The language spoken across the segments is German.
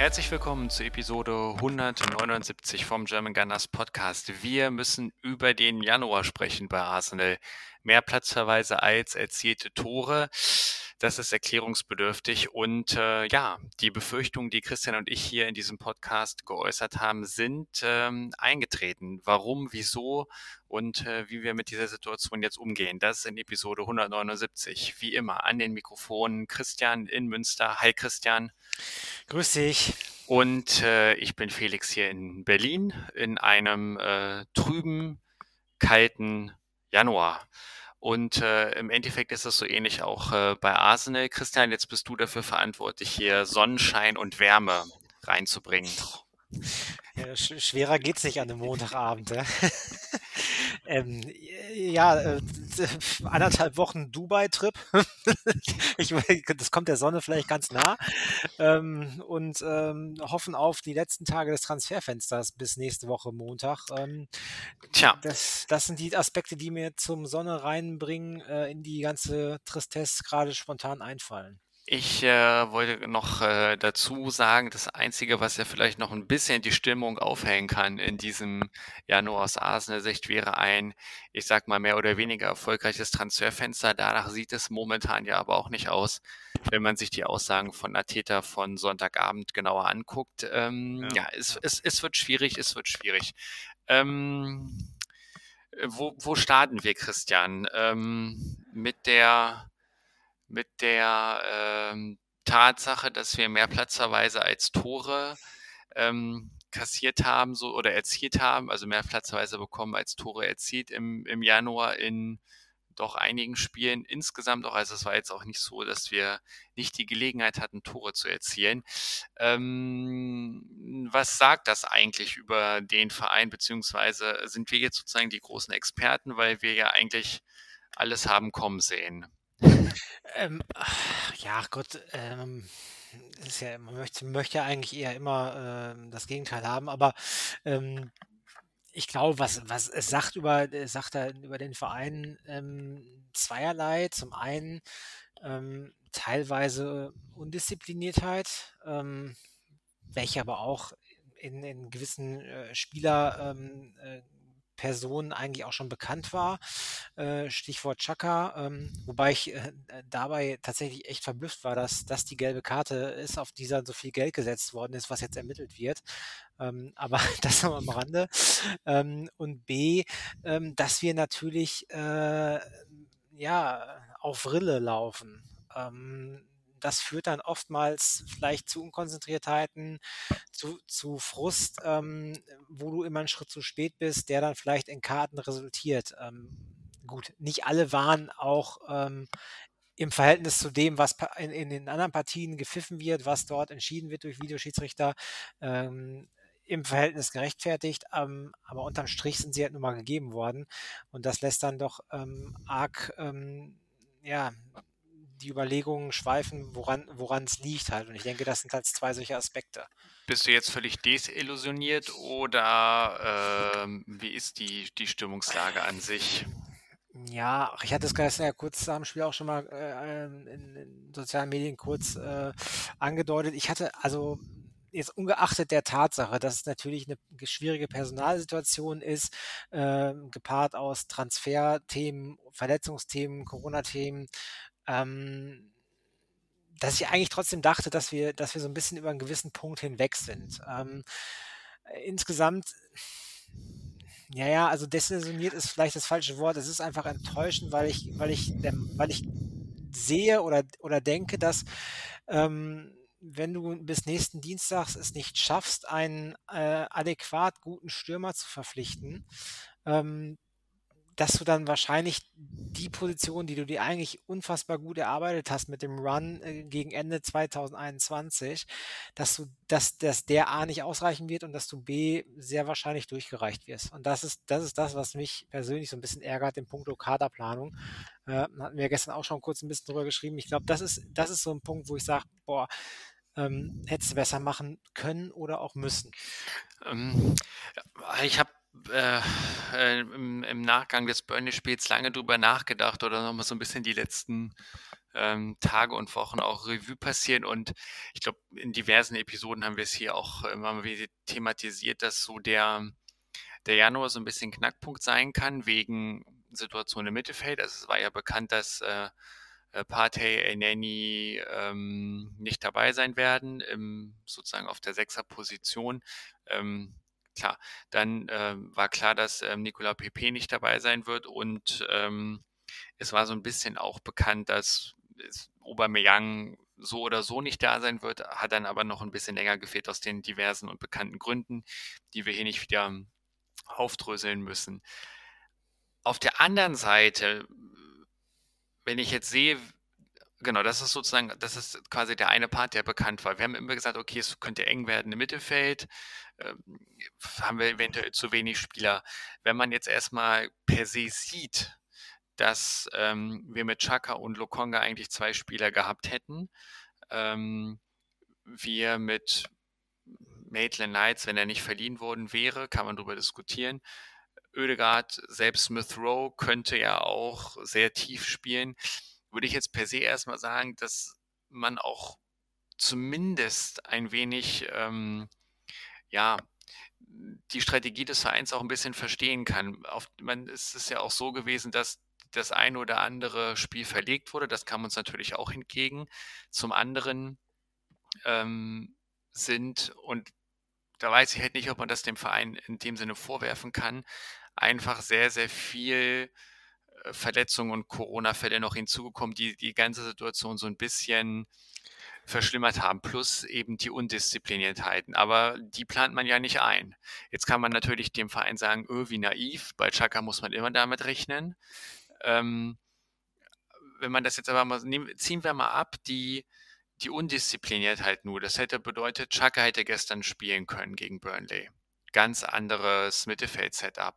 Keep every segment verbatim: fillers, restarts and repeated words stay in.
Herzlich willkommen zu Episode hundertneunundsiebzig vom German Gunners Podcast. Wir müssen über den Januar sprechen bei Arsenal. Mehr Platzverweise als erzielte Tore. Das ist erklärungsbedürftig. Und äh, ja, die Befürchtungen, die Christian und ich hier in diesem Podcast geäußert haben, sind ähm, eingetreten. Warum, wieso und äh, wie wir mit dieser Situation jetzt umgehen. Das ist in Episode hundertneunundsiebzig. Wie immer an den Mikrofonen Christian in Münster. Hi Christian. Grüß dich. Und äh, ich bin Felix hier in Berlin in einem äh, trüben, kalten Januar. Und äh, im Endeffekt ist es so ähnlich auch äh, bei Arsenal. Christian, jetzt bist du dafür verantwortlich, hier Sonnenschein und Wärme reinzubringen. Ja, sch schwerer geht's nicht an einem Montagabend. Ja, ähm, ja äh, anderthalb Wochen Dubai-Trip. Ich, das kommt der Sonne vielleicht ganz nah. Ähm, und ähm, hoffen auf die letzten Tage des Transferfensters bis nächste Woche Montag. Ähm, Tja, das, das sind die Aspekte, die mir zum Sonne reinbringen, äh, in die ganze Tristesse gerade spontan einfallen. ich äh, wollte noch äh, dazu sagen, das Einzige, was ja vielleicht noch ein bisschen die Stimmung aufhängen kann in diesem Januar aus Arsenal-Sicht, wäre ein, ich sag mal, mehr oder weniger erfolgreiches Transferfenster. Danach sieht es momentan ja aber auch nicht aus, wenn man sich die Aussagen von Arteta von Sonntagabend genauer anguckt. Ähm, Ja, ja, es, ja. es, es wird schwierig, es wird schwierig. Ähm, wo, wo starten wir, Christian? Ähm, mit der mit der ähm, Tatsache, dass wir mehr Platzverweise als Tore ähm, kassiert haben so oder erzielt haben, also mehr Platzverweise bekommen als Tore erzielt im, im Januar in doch einigen Spielen insgesamt auch. Also es war jetzt auch nicht so, dass wir nicht die Gelegenheit hatten, Tore zu erzielen. Ähm, was sagt das eigentlich über den Verein, beziehungsweise sind wir jetzt sozusagen die großen Experten, weil wir ja eigentlich alles haben kommen sehen? Ähm, ach, ja, Gott, ähm, ist ja, man möchte, möchte ja eigentlich eher immer ähm, das Gegenteil haben, aber ähm, ich glaube, was, was es sagt über, es sagt da über den Verein ähm, zweierlei. Zum einen ähm, teilweise Undiszipliniertheit, ähm, welche aber auch in, in gewissen äh, Spieler ähm, äh, Personen eigentlich auch schon bekannt war. Äh, Stichwort Chaka, ähm, wobei ich äh, dabei tatsächlich echt verblüfft war, dass das die gelbe Karte ist, auf die dann so viel Geld gesetzt worden ist, was jetzt ermittelt wird. Ähm, aber das noch am Rande. Ähm, und B, ähm, dass wir natürlich äh, ja auf Rille laufen. Ähm, das führt dann oftmals vielleicht zu Unkonzentriertheiten, zu, zu Frust, ähm, wo du immer einen Schritt zu spät bist, der dann vielleicht in Karten resultiert. Ähm, gut, nicht alle waren auch ähm, im Verhältnis zu dem, was pa- in, in den anderen Partien gepfiffen wird, was dort entschieden wird durch Videoschiedsrichter, ähm, im Verhältnis gerechtfertigt, ähm, aber unterm Strich sind sie halt nun mal gegeben worden. Und das lässt dann doch ähm, arg ähm, ja, die Überlegungen schweifen, woran woran es liegt halt. Und ich denke, das sind halt zwei solche Aspekte. Bist du jetzt völlig desillusioniert oder ähm, wie ist die, die Stimmungslage an sich? Ja, ach, ich hatte es gestern ja kurz nach dem Spiel auch schon mal äh, ähm, in, in sozialen Medien kurz äh, angedeutet. Ich hatte also jetzt ungeachtet der Tatsache, dass es natürlich eine schwierige Personalsituation ist, ähm, gepaart aus Transferthemen, Verletzungsthemen, Corona-Themen, ähm, dass ich eigentlich trotzdem dachte, dass wir, dass wir so ein bisschen über einen gewissen Punkt hinweg sind. Ähm, insgesamt, ja, ja, also desillusioniert ist vielleicht das falsche Wort. Es ist einfach enttäuschend, weil ich, weil ich, der, weil ich sehe oder, oder denke, dass ähm, wenn du bis nächsten Dienstags es nicht schaffst, einen äh, adäquat guten Stürmer zu verpflichten, ähm, dass du dann wahrscheinlich die Position, die du dir eigentlich unfassbar gut erarbeitet hast mit dem Run äh, gegen Ende zwanzig einundzwanzig, dass du, dass, dass der A nicht ausreichen wird und dass du B sehr wahrscheinlich durchgereicht wirst. Und das ist, das ist das, was mich persönlich so ein bisschen ärgert in puncto Kaderplanung. Äh, hatten wir gestern auch schon kurz ein bisschen drüber geschrieben. Ich glaube, das ist, das ist so ein Punkt, wo ich sage, boah, ähm, hättest du besser machen können oder auch müssen. Ähm, ich habe äh, äh, im, im Nachgang des Burnley-Spiels lange drüber nachgedacht oder nochmal so ein bisschen die letzten ähm, Tage und Wochen auch Revue passieren. Und ich glaube, in diversen Episoden haben wir es hier auch immer mal wieder thematisiert, dass so der, der Januar so ein bisschen Knackpunkt sein kann, wegen Situation im Mittelfeld. Also es war ja bekannt, dass äh, äh, Partey, Elneny ähm, nicht dabei sein werden, im, sozusagen auf der Sechserposition. Ähm, klar, dann ähm, war klar, dass ähm, Nicolas Pepe nicht dabei sein wird und ähm, es war so ein bisschen auch bekannt, dass es Aubameyang so oder so nicht da sein wird, hat dann aber noch ein bisschen länger gefehlt aus den diversen und bekannten Gründen, die wir hier nicht wieder aufdröseln müssen. Auf der anderen Seite, wenn ich jetzt sehe, genau, das ist sozusagen, das ist quasi der eine Part, der bekannt war. Wir haben immer gesagt, okay, es könnte eng werden im Mittelfeld, ähm, haben wir eventuell zu wenig Spieler. Wenn man jetzt erstmal per se sieht, dass ähm, wir mit Xhaka und Lokonga eigentlich zwei Spieler gehabt hätten, ähm, wir mit Maitland-Niles, wenn er nicht verliehen worden wäre, kann man darüber diskutieren. Oedegaard, selbst Smith Rowe könnte ja auch sehr tief spielen. Würde ich jetzt per se erstmal sagen, dass man auch zumindest ein wenig, ähm, ja, die Strategie des Vereins auch ein bisschen verstehen kann. Auf, man, es ist ja auch so gewesen, dass das eine oder andere Spiel verlegt wurde. Das kam uns natürlich auch entgegen. Zum anderen ähm, sind, und da weiß ich halt nicht, ob man das dem Verein in dem Sinne vorwerfen kann, einfach sehr, sehr viel äh, Verletzungen und Corona-Fälle noch hinzugekommen, die die ganze Situation so ein bisschen verschlimmert haben, plus eben die Undiszipliniertheiten. Aber die plant man ja nicht ein. Jetzt kann man natürlich dem Verein sagen, öh, wie naiv, bei Xhaka muss man immer damit rechnen. Ähm, wenn man das jetzt aber mal, nehmen, ziehen wir mal ab, die, die Undiszipliniertheit nur. Das hätte bedeutet, Xhaka hätte gestern spielen können gegen Burnley. Ganz anderes Mittelfeld-Setup.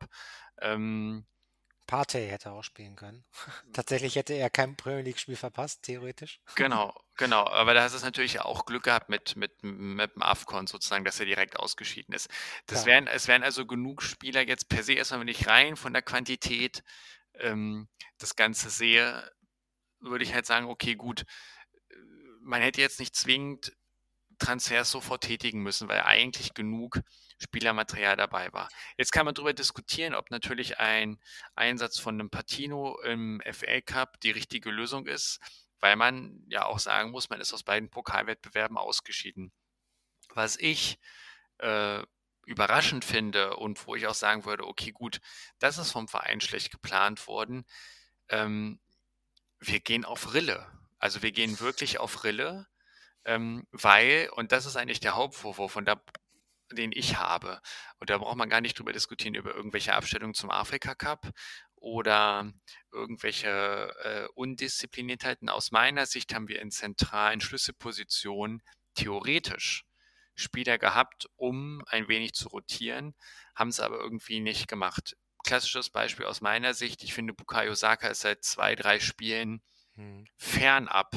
Ähm, Partey hätte auch spielen können. Tatsächlich hätte er kein Premier League-Spiel verpasst, theoretisch. Genau, genau. Aber da hast du natürlich auch Glück gehabt mit, mit, mit dem AFCON sozusagen, dass er direkt ausgeschieden ist. Das Klar. wären, es wären also genug Spieler jetzt per se erstmal, wenn ich rein von der Quantität ähm, das Ganze sehe, würde ich halt sagen, okay, gut, äh, man hätte jetzt nicht zwingend Transfers sofort tätigen müssen, weil eigentlich genug Spielermaterial dabei war. Jetzt kann man darüber diskutieren, ob natürlich ein Einsatz von einem Patino im F A Cup die richtige Lösung ist, weil man ja auch sagen muss, man ist aus beiden Pokalwettbewerben ausgeschieden. Was ich äh, überraschend finde und wo ich auch sagen würde, okay, gut, das ist vom Verein schlecht geplant worden. Ähm, wir gehen auf Rille. Also wir gehen wirklich auf Rille, ähm, weil, und das ist eigentlich der Hauptvorwurf, und da, den ich habe, und da braucht man gar nicht drüber diskutieren, über irgendwelche Abstellungen zum Afrika Cup oder irgendwelche äh, Undiszipliniertheiten. Aus meiner Sicht haben wir in zentralen Schlüsselpositionen theoretisch Spieler gehabt, um ein wenig zu rotieren, haben es aber irgendwie nicht gemacht. Klassisches Beispiel aus meiner Sicht, ich finde, Bukayo Saka ist seit zwei, drei Spielen Hm. fernab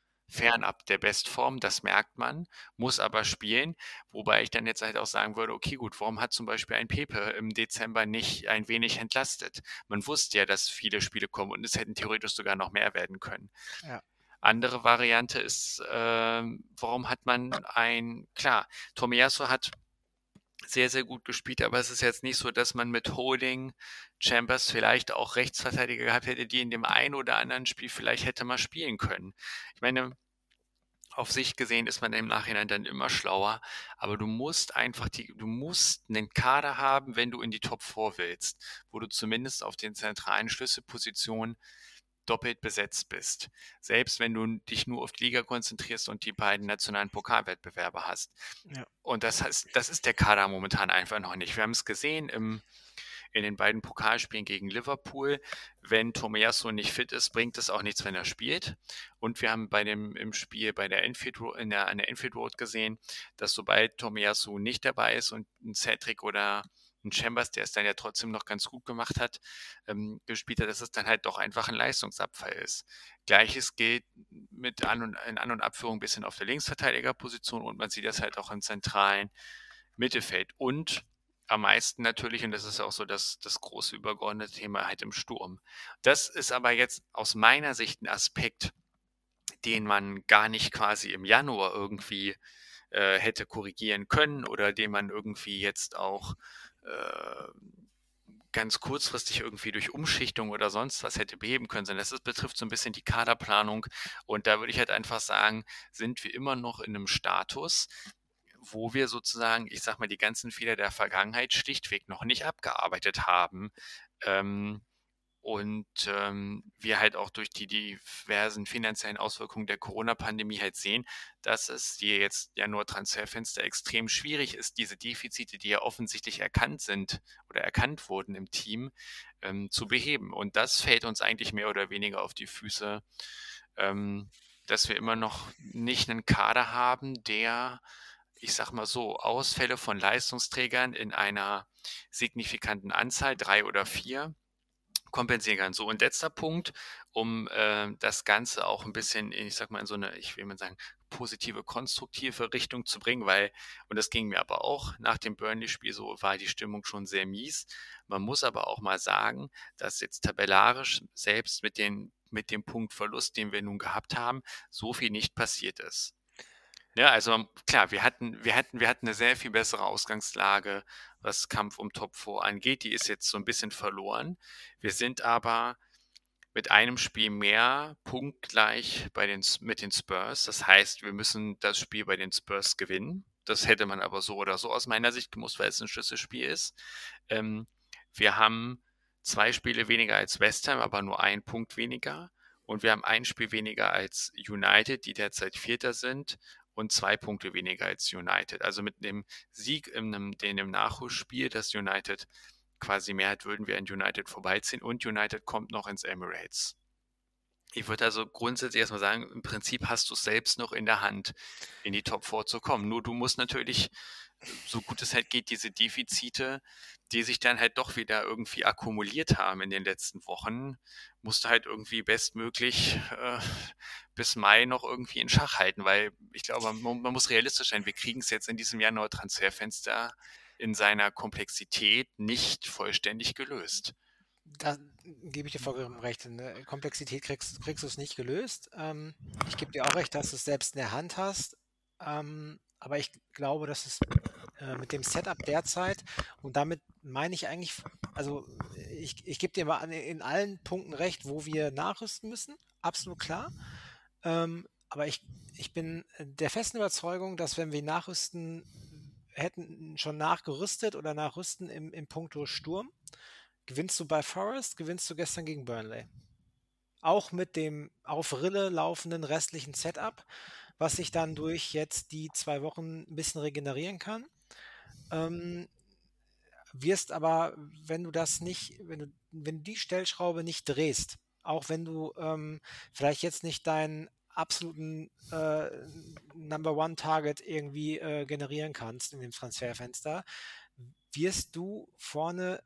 fernab der Bestform, das merkt man, muss aber spielen. Wobei ich dann jetzt halt auch sagen würde, okay, gut, warum hat zum Beispiel ein Pepe im Dezember nicht ein wenig entlastet? Man wusste ja, dass viele Spiele kommen und es hätten theoretisch sogar noch mehr werden können. Ja. Andere Variante ist, ähm, warum hat man ein, klar, Tomiyasu hat sehr, sehr gut gespielt, aber es ist jetzt nicht so, dass man mit Holding Chambers vielleicht auch Rechtsverteidiger gehabt hätte, die in dem einen oder anderen Spiel vielleicht hätte mal spielen können. Ich meine, auf sich gesehen ist man im Nachhinein dann immer schlauer, aber du musst einfach die, du musst einen Kader haben, wenn du in die Top vier willst, wo du zumindest auf den zentralen Schlüsselpositionen doppelt besetzt bist. Selbst wenn du dich nur auf die Liga konzentrierst und die beiden nationalen Pokalwettbewerbe hast. Ja. Und das heißt, das ist der Kader momentan einfach noch nicht. Wir haben es gesehen im, in den beiden Pokalspielen gegen Liverpool. Wenn Tomiyasu nicht fit ist, bringt es auch nichts, wenn er spielt. Und wir haben bei dem im Spiel bei der Enfield Road, in der, an der Enfield Road gesehen, dass sobald Tomiyasu nicht dabei ist und ein Cedric oder ein Chambers, der es dann ja trotzdem noch ganz gut gemacht hat, ähm, gespielt hat, dass es dann halt doch einfach ein Leistungsabfall ist. Gleiches gilt mit An- und, in An- und Abführung ein bisschen auf der Linksverteidigerposition und man sieht das halt auch im zentralen Mittelfeld. Und am meisten natürlich, und das ist auch so das, das große übergeordnete Thema, halt im Sturm. Das ist aber jetzt aus meiner Sicht ein Aspekt, den man gar nicht quasi im Januar irgendwie äh, hätte korrigieren können oder den man irgendwie jetzt auch äh, ganz kurzfristig irgendwie durch Umschichtung oder sonst was hätte beheben können, sondern das ist, betrifft so ein bisschen die Kaderplanung. Und da würde ich halt einfach sagen, sind wir immer noch in einem Status, wo wir sozusagen, ich sag mal, die ganzen Fehler der Vergangenheit schlichtweg noch nicht abgearbeitet haben. Ähm, und ähm, wir halt auch durch die diversen finanziellen Auswirkungen der Corona-Pandemie halt sehen, dass es hier jetzt ja nur Transferfenster extrem schwierig ist, diese Defizite, die ja offensichtlich erkannt sind oder erkannt wurden im Team, ähm, zu beheben. Und das fällt uns eigentlich mehr oder weniger auf die Füße, ähm, dass wir immer noch nicht einen Kader haben, der, ich sag mal so, Ausfälle von Leistungsträgern in einer signifikanten Anzahl, drei oder vier, kompensieren kann. So, und letzter Punkt, um äh, das Ganze auch ein bisschen, ich sag mal, in so eine, ich will mal sagen, positive, konstruktive Richtung zu bringen, weil, und das ging mir aber auch nach dem Burnley-Spiel so, war die Stimmung schon sehr mies. Man muss aber auch mal sagen, dass jetzt tabellarisch selbst mit den, mit dem Punktverlust, den wir nun gehabt haben, so viel nicht passiert ist. Ja, also klar, wir hatten, wir hatten, wir hatten eine sehr viel bessere Ausgangslage, was Kampf um Top vier angeht. Die ist jetzt so ein bisschen verloren. Wir sind aber mit einem Spiel mehr punktgleich bei den, S- mit den Spurs. Das heißt, wir müssen das Spiel bei den Spurs gewinnen. Das hätte man aber so oder so aus meiner Sicht gemusst, weil es ein Schlüsselspiel ist. Ähm, wir haben zwei Spiele weniger als West Ham, aber nur einen Punkt weniger. Und wir haben ein Spiel weniger als United, die derzeit Vierter sind, und zwei Punkte weniger als United. Also mit dem Sieg in einem, in dem Nachholspiel, das United quasi mehr hat, würden wir an United vorbeiziehen, und United kommt noch ins Emirates. Ich würde also grundsätzlich erstmal sagen, im Prinzip hast du es selbst noch in der Hand, in die Top vier zu kommen. Nur du musst natürlich, so gut es halt geht, diese Defizite, die sich dann halt doch wieder irgendwie akkumuliert haben in den letzten Wochen, musst du halt irgendwie bestmöglich äh, bis Mai noch irgendwie in Schach halten, weil ich glaube, man, man muss realistisch sein. Wir kriegen es jetzt in diesem Januar-Transferfenster in seiner Komplexität nicht vollständig gelöst. Da gebe ich dir vollkommen recht. In der Komplexität kriegst, kriegst du es nicht gelöst. Ähm, ich gebe dir auch recht, dass du es selbst in der Hand hast. Ähm, aber ich glaube, dass es äh, mit dem Setup derzeit, und damit meine ich eigentlich, also ich, ich gebe dir mal an, in allen Punkten recht, wo wir nachrüsten müssen. Absolut klar. Ähm, aber ich, ich bin der festen Überzeugung, dass wenn wir nachrüsten, hätten schon nachgerüstet oder nachrüsten im, im Punkto Sturm, gewinnst du bei Forest, gewinnst du gestern gegen Burnley. Auch mit dem auf Rille laufenden restlichen Setup, was sich dann durch jetzt die zwei Wochen ein bisschen regenerieren kann. Ähm, wirst aber, wenn du das nicht, wenn du, wenn du die Stellschraube nicht drehst, auch wenn du ähm, vielleicht jetzt nicht deinen absoluten äh, Number One Target irgendwie äh, generieren kannst in dem Transferfenster, wirst du vorne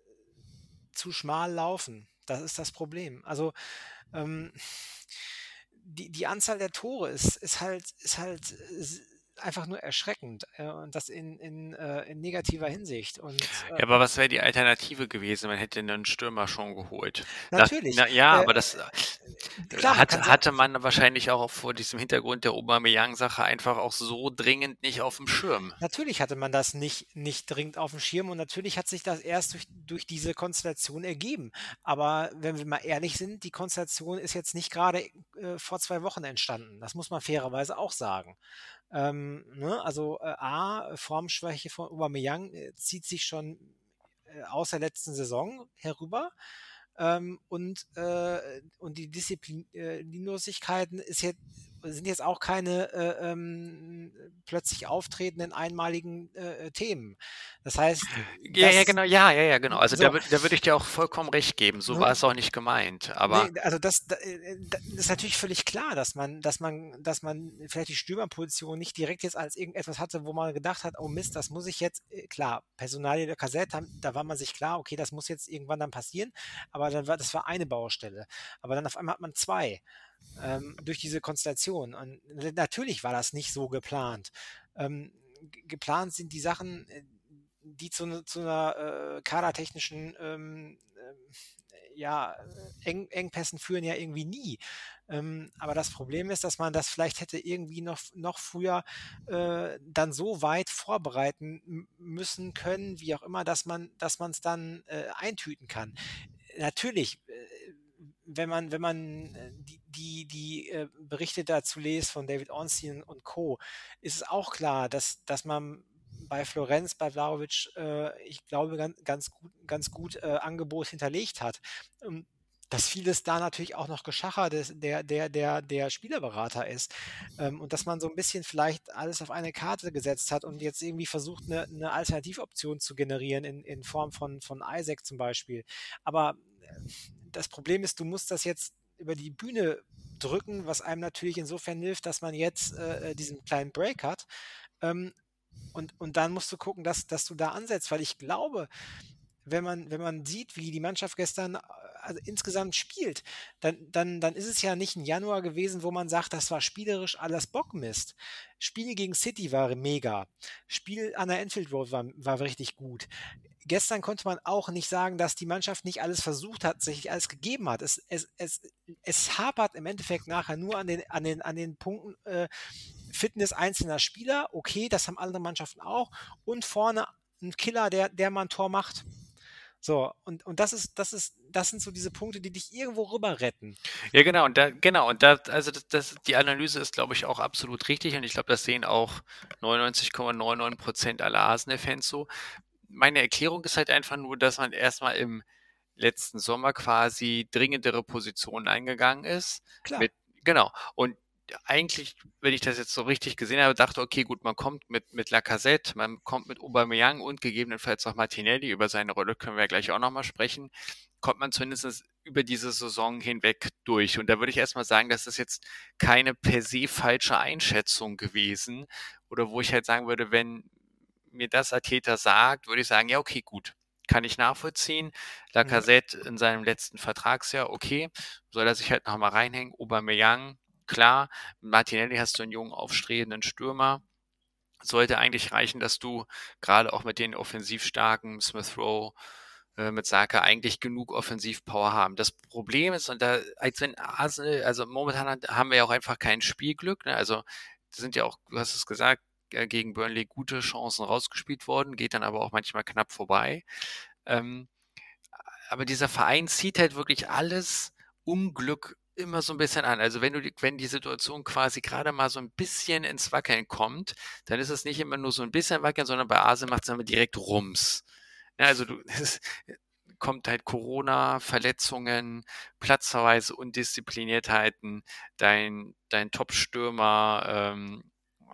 zu schmal laufen. Das ist das Problem. Also ähm, die, die Anzahl der Tore ist, ist halt, ist halt s- einfach nur erschreckend äh, und das in, in, äh, in negativer Hinsicht. Und äh, Ja, aber was wäre die Alternative gewesen? Man hätte einen Stürmer schon geholt. Nach, natürlich, na ja, äh, aber das äh, klar, man kann hatte, sagen, hatte man wahrscheinlich auch vor diesem Hintergrund der Aubameyang-Sache einfach auch so dringend nicht auf dem Schirm. natürlich hatte man das nicht, nicht dringend auf dem Schirm und natürlich hat sich das erst durch, durch diese Konstellation ergeben. Aber wenn wir mal ehrlich sind, die Konstellation ist jetzt nicht gerade äh, vor zwei Wochen entstanden. Das muss man fairerweise auch sagen. Ähm, ne? Also äh, A, Formschwäche von Aubameyang äh, zieht sich schon äh, aus der letzten Saison herüber. Ähm, und, äh, und die Disziplinlosigkeiten ist jetzt, sind jetzt auch keine äh, ähm, plötzlich auftretenden einmaligen äh, Themen. Das heißt, Ja, ja, das genau, ja, ja, ja, genau. Also da, so, würd- da würde ich dir auch vollkommen recht geben. So ne, war es auch nicht gemeint. Aber ne, also das, da, äh, da ist natürlich völlig klar, dass man, dass man, dass man vielleicht die Stürmerposition nicht direkt jetzt als irgendetwas hatte, wo man gedacht hat, oh Mist, das muss ich jetzt, äh, klar, Personalie der Kassette, da war man sich klar, okay, das muss jetzt irgendwann dann passieren, aber dann war, das war eine Baustelle. Aber dann auf einmal hat man zwei ähm, durch diese Konstellation. Und natürlich war das nicht so geplant. Ähm, geplant sind die Sachen, äh, die zu, ne, zu einer äh, kadertechnischen ähm, ja, Eng Engpässen führen ja irgendwie nie. Ähm, aber das Problem ist, dass man das vielleicht hätte irgendwie noch noch früher, äh, dann so weit vorbereiten m müssen können, wie auch immer, dass man dass man's dann, äh, eintüten kann. Natürlich, äh, wenn man wenn man, äh, die die die, äh, Berichte dazu liest von David Ornstein und Co., ist es auch klar, dass dass man bei Florenz, bei Vlahovic, äh, ich glaube, gan ganz gut ganz gut, äh, Angebot hinterlegt hat. Ähm, dass vieles da natürlich auch noch Geschacher des der der der der Spielerberater ist, ähm, und dass man so ein bisschen vielleicht alles auf eine Karte gesetzt hat und jetzt irgendwie versucht, eine 'ne Alternativoption zu generieren in in Form von von Isaac zum Beispiel. Aber, äh, das Problem ist, du musst das jetzt über die Bühne drücken, was einem natürlich insofern hilft, dass man jetzt, äh, äh, diesen kleinen Break hat. Ähm, und und dann musst du gucken, dass dass du da ansetzt, weil ich glaube, wenn man wenn man sieht, wie die Mannschaft gestern, äh, also insgesamt spielt, dann dann dann ist es ja nicht ein Januar gewesen, wo man sagt, das war spielerisch alles Bockmist. Spiel gegen City war mega. Spiel an der Anfield Road war war richtig gut. Gestern konnte man auch nicht sagen, dass die Mannschaft nicht alles versucht hat, sich alles gegeben hat. Es es es es hapert im Endeffekt nachher nur an den an den an den Punkten, äh, Fitness einzelner Spieler, okay, das haben andere Mannschaften auch, und vorne ein Killer, der der mal 'n Tor macht. So, und und das ist das ist das sind so diese Punkte, die dich irgendwo rüber retten. Ja, genau, und da, genau, und da, also das, das, die Analyse ist, glaube ich, auch absolut richtig und ich glaube, das sehen auch neunundneunzig Komma neunundneunzig Prozent aller Arsenal-Fans so. Meine Erklärung ist halt einfach nur, dass man erstmal im letzten Sommer quasi dringendere Positionen eingegangen ist. Klar. Mit, genau. Und eigentlich, wenn ich das jetzt so richtig gesehen habe, dachte, okay, gut, man kommt mit, mit Lacazette, man kommt mit Aubameyang und gegebenenfalls auch Martinelli, über seine Rolle können wir ja gleich auch nochmal sprechen, kommt man zumindest über diese Saison hinweg durch. Und da würde ich erstmal sagen, das ist jetzt keine per se falsche Einschätzung gewesen. Oder wo ich halt sagen würde, wenn mir das Arteta sagt, würde ich sagen, ja, okay, gut, kann ich nachvollziehen. Mhm. Lacazette in seinem letzten Vertragsjahr, okay, soll er sich halt nochmal reinhängen. Aubameyang, klar. Martinelli hast du einen jungen, aufstrebenden Stürmer. Sollte eigentlich reichen, dass du gerade auch mit den offensivstarken Smith Rowe, äh, mit Saka eigentlich genug Offensivpower haben. Das Problem ist, und da, als wenn Arsenal, also momentan haben wir ja auch einfach kein Spielglück, ne? Also, das sind ja auch, du hast es gesagt, äh, gegen Burnley gute Chancen rausgespielt worden, geht dann aber auch manchmal knapp vorbei. Ähm, aber dieser Verein zieht halt wirklich alles Unglück immer so ein bisschen an. Also wenn du die, wenn die Situation quasi gerade mal so ein bisschen ins Wackeln kommt, dann ist es nicht immer nur so ein bisschen wackeln, sondern bei Arsenal macht es dann direkt Rums. Ja, also du, es kommt halt Corona, Verletzungen, Platzverweise, Undiszipliniertheiten, dein, dein Top-Stürmer, ähm,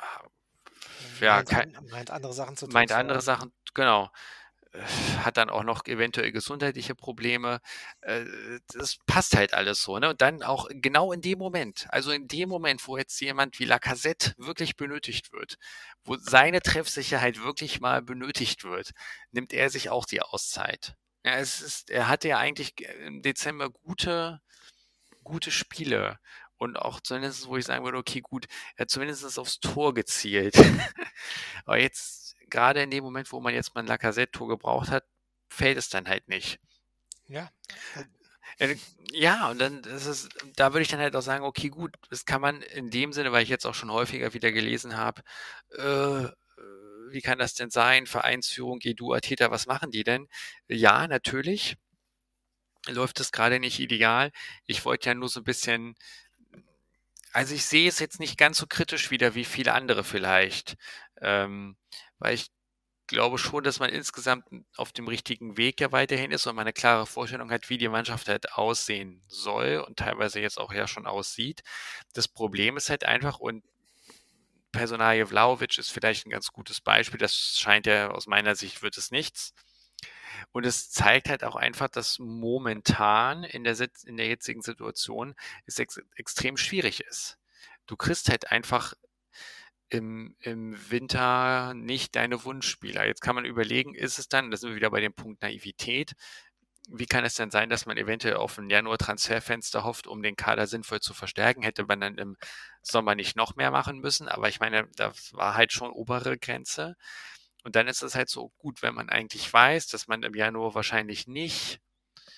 ja, Meint kei- an meint andere Sachen zu tun meint zu andere haben. Sachen, genau, äh, hat dann auch noch eventuell gesundheitliche Probleme. Äh, das passt halt alles so, ne? Und dann auch genau in dem Moment, also in dem Moment, wo jetzt jemand wie Lacazette wirklich benötigt wird, wo seine Treffsicherheit wirklich mal benötigt wird, nimmt er sich auch die Auszeit. Ja, es ist, er hatte ja eigentlich im Dezember gute, gute Spiele. Und auch zumindest, wo ich sagen würde, okay, gut, er hat zumindest aufs Tor gezielt. Aber jetzt, gerade in dem Moment, wo man jetzt mal ein Lacazette-Tor gebraucht hat, fällt es dann halt nicht. Ja, äh, Äh, Ja, und dann ist es, da würde ich dann halt auch sagen, okay, gut, das kann man in dem Sinne, weil ich jetzt auch schon häufiger wieder gelesen habe, äh, äh, wie kann das denn sein? Vereinsführung, Edu, Arteta, was machen die denn? Ja, natürlich läuft es gerade nicht ideal. Ich wollte ja nur so ein bisschen, also ich sehe es jetzt nicht ganz so kritisch wieder wie viele andere vielleicht, ähm, weil ich glaube schon, dass man insgesamt auf dem richtigen Weg ja weiterhin ist und man eine klare Vorstellung hat, wie die Mannschaft halt aussehen soll und teilweise jetzt auch ja schon aussieht. Das Problem ist halt einfach, und Personalie Vlahovic ist vielleicht ein ganz gutes Beispiel, das scheint ja aus meiner Sicht wird es nichts. Und es zeigt halt auch einfach, dass momentan in der, Sit- in der jetzigen Situation es ex extrem schwierig ist. Du kriegst halt einfach im, im Winter nicht deine Wunschspieler. Jetzt kann man überlegen, ist es dann, da sind wir wieder bei dem Punkt Naivität, wie kann es denn sein, dass man eventuell auf ein Januar-Transferfenster hofft, um den Kader sinnvoll zu verstärken? Hätte man dann im Sommer nicht noch mehr machen müssen? Aber ich meine, das war halt schon obere Grenze. Und dann ist es halt so gut, wenn man eigentlich weiß, dass man im Januar wahrscheinlich nicht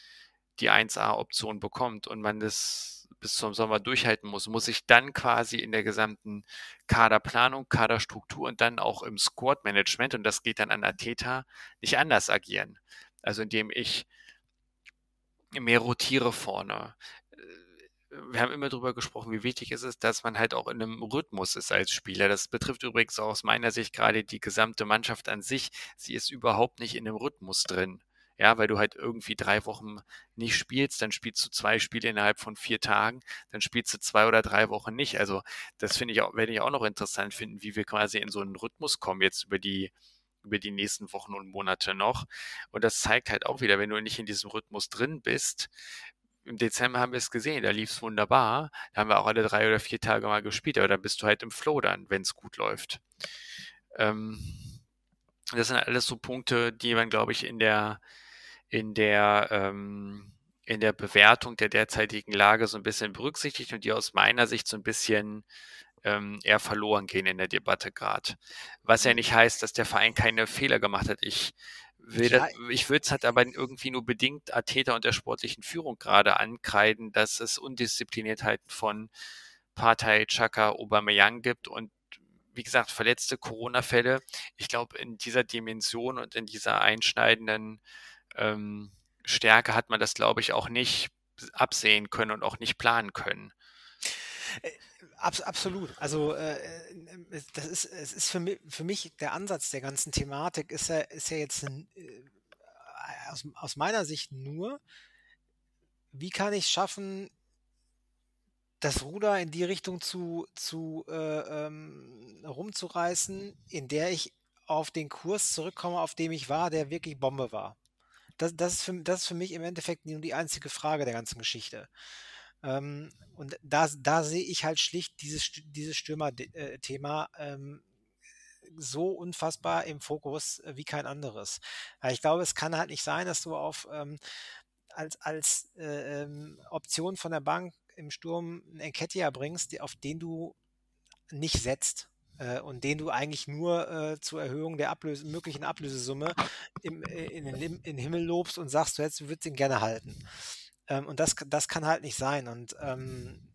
die eins A-Option bekommt und man das bis zum Sommer durchhalten muss, muss ich dann quasi in der gesamten Kaderplanung, Kaderstruktur und dann auch im Squad-Management, und das geht dann an Arteta, nicht anders agieren. Also indem ich mehr rotiere vorne. Wir haben immer darüber gesprochen, wie wichtig es ist, dass man halt auch in einem Rhythmus ist als Spieler. Das betrifft übrigens auch aus meiner Sicht gerade die gesamte Mannschaft an sich. Sie ist überhaupt nicht in dem Rhythmus drin. Ja, weil du halt irgendwie drei Wochen nicht spielst, dann spielst du zwei Spiele innerhalb von vier Tagen, dann spielst du zwei oder drei Wochen nicht. Also das finde ich auch, werde ich auch noch interessant finden, wie wir quasi in so einen Rhythmus kommen jetzt über die über die nächsten Wochen und Monate noch. Und das zeigt halt auch wieder, wenn du nicht in diesem Rhythmus drin bist. Im Dezember haben wir es gesehen, da lief es wunderbar. Da haben wir auch alle drei oder vier Tage mal gespielt, aber da bist du halt im Flow dann, wenn es gut läuft. Ähm, das sind alles so Punkte, die man, glaube ich, in der, in der, ähm, in der Bewertung der derzeitigen Lage so ein bisschen berücksichtigt und die aus meiner Sicht so ein bisschen ähm, eher verloren gehen in der Debatte gerade. Was ja nicht heißt, dass der Verein keine Fehler gemacht hat. Ich will das, Ja, ich würde es halt aber irgendwie nur bedingt Arteta und der sportlichen Führung gerade ankreiden, dass es Undiszipliniertheiten von Partey, Xhaka, Aubameyang gibt und wie gesagt, verletzte Corona-Fälle. Ich glaube, in dieser Dimension und in dieser einschneidenden ähm, Stärke hat man das, glaube ich, auch nicht absehen können und auch nicht planen können. Äh, abs absolut. Also äh, äh, das ist, es ist für mich, für mich der Ansatz der ganzen Thematik ist ja, ist ja jetzt ein, äh, aus, aus meiner Sicht nur, wie kann ich es schaffen, das Ruder in die Richtung zu, zu äh, ähm, rumzureißen, in der ich auf den Kurs zurückkomme, auf dem ich war, der wirklich Bombe war. Das, das, ist für, das ist für mich im Endeffekt nur die einzige Frage der ganzen Geschichte. Ähm, und da, da sehe ich halt schlicht dieses, St- dieses Stürmer-Thema ähm, so unfassbar im Fokus äh, wie kein anderes. Weil ich glaube, es kann halt nicht sein, dass du auf ähm, als, als äh, ähm, Option von der Bank im Sturm einen Nketiah bringst, die, auf den du nicht setzt äh, und den du eigentlich nur äh, zur Erhöhung der Ablöse, möglichen Ablösesumme im, äh, in, den, Lim- in den Himmel lobst und sagst, du, hättest, du würdest ihn gerne halten. Ähm, und das, das kann halt nicht sein. Und ähm,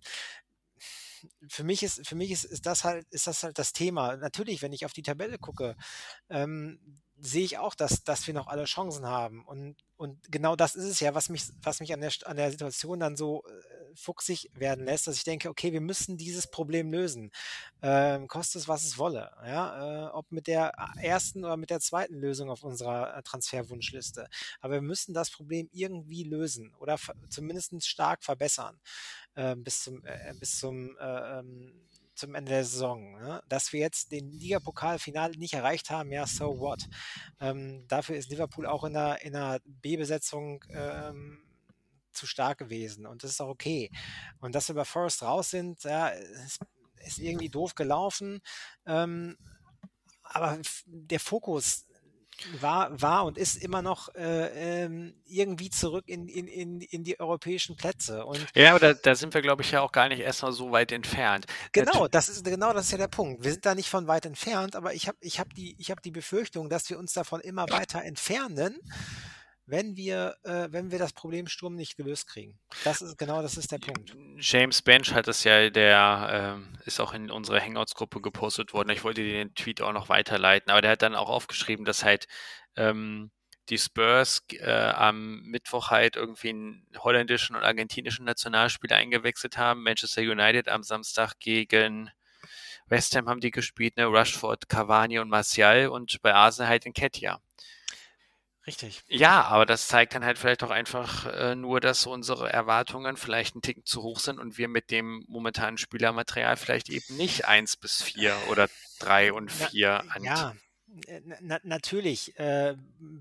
für mich ist, für mich ist, ist das halt, ist das halt das Thema. Natürlich, wenn ich auf die Tabelle gucke, ähm, sehe ich auch, dass, dass wir noch alle Chancen haben. Und, und genau das ist es ja, was mich, was mich an der, an der Situation dann so äh, fuchsig werden lässt, dass ich denke, okay, wir müssen dieses Problem lösen. Ähm, koste es, was es wolle. Ja? Äh, ob mit der ersten oder mit der zweiten Lösung auf unserer äh, Transferwunschliste. Aber wir müssen das Problem irgendwie lösen oder zumindest stark verbessern äh, bis zum, äh, bis zum, äh, ähm, zum Ende der Saison. Ne? Dass wir jetzt den Ligapokalfinale nicht erreicht haben, ja, so what. Ähm, dafür ist Liverpool auch in der, in der B-Besetzung ähm, zu stark gewesen und das ist auch okay. Und dass wir bei Forest raus sind, ja, ist, ist irgendwie doof gelaufen. Ähm, aber der Fokus war, war und ist immer noch äh, ähm, irgendwie zurück in, in, in, in die europäischen Plätze. Und Ja, aber da, da sind wir, glaube ich, ja auch gar nicht erstmal so weit entfernt. genau, das ist genau das ist ja der Punkt. Wir sind da nicht von weit entfernt, aber ich habe ich hab die, ich hab die Befürchtung, dass wir uns davon immer weiter entfernen, wenn wir, äh, wenn wir das Problem Sturm nicht gelöst kriegen. Das ist genau, das ist der Punkt. James Bench hat es ja, der ähm, ist auch in unsere Hangouts-Gruppe gepostet worden. Ich wollte dir den Tweet auch noch weiterleiten, aber der hat dann auch aufgeschrieben, dass halt ähm, die Spurs äh, am Mittwoch halt irgendwie einen holländischen und argentinischen Nationalspieler eingewechselt haben. Manchester United am Samstag gegen West Ham haben die gespielt, ne? Rashford, Cavani und Martial und bei Arsenal halt Nketiah. Richtig. Ja, aber das zeigt dann halt vielleicht auch einfach äh, nur, dass unsere Erwartungen vielleicht ein Ticken zu hoch sind und wir mit dem momentanen Spielermaterial vielleicht eben nicht eins bis vier oder drei und Na, vier an. ja, äh, na, natürlich äh,